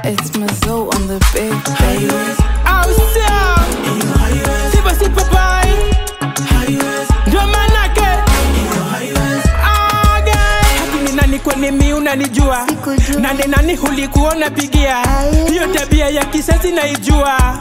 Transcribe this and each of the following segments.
It's Mazo on the big bass. Awesome. Sipa sipa pai. Jomanake. Hakini nani kwenye mi unanijua. Nani hulikuona pigia. Hiyo tabia ya kisasi naijua.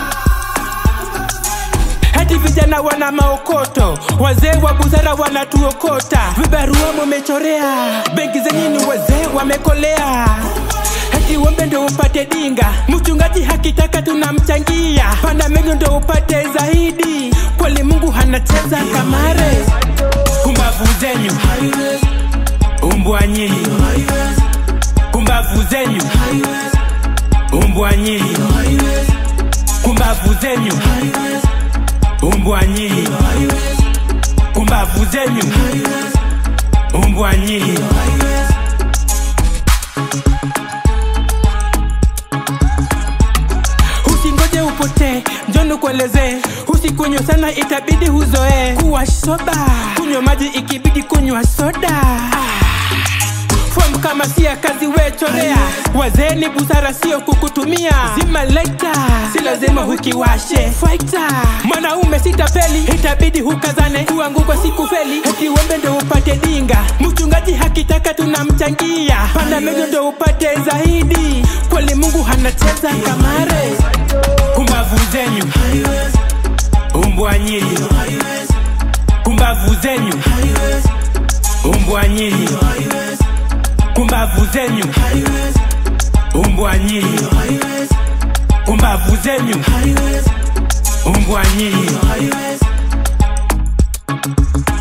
Hadi vijana wana maokoto, wazee wa busara wanatuokota. Vibarua mumechorea, benki zenyu wazee wamekolea. Hadi wembe ndo upate dinga, mchungaji hakitaka tunamchangia. Panda mengi ndo upate zaidi, kweli Mungu hanacheza kamare. Kumbavu zenyu umbwa nyinyi, kumbavu zenyu umbwa nyinyi, kumbavu zenyu umbwa nyinyi, kumbavu zenyu umbwa nyinyi. Usingoje upote, njoo kueleze. Usikunywa sana itabidi huzoe. Kuwa soba, kunywa maji ikibidi kunywa soda. Form kama siya kazi we chorea. Wazee ni busara sio kukutumia. Zima lighter, si lazima hukiwashe. Fighter, mwanaume sitafeli, itabidi hukazane. Kuanguka siku feli, hadi wembe ndo upate dinga. Mchungaji hakitaka tunamchangia. Panda mengi ndo upate zaidi, kweli Mungu hanacheza kamare. Kumbavu zenyu umbwa nyinyi, kumbavu zenyu umbwa nyinyi, kumbavu zenyu umbwa nyinyi, kumbavu zenyu umbwa nyinyi.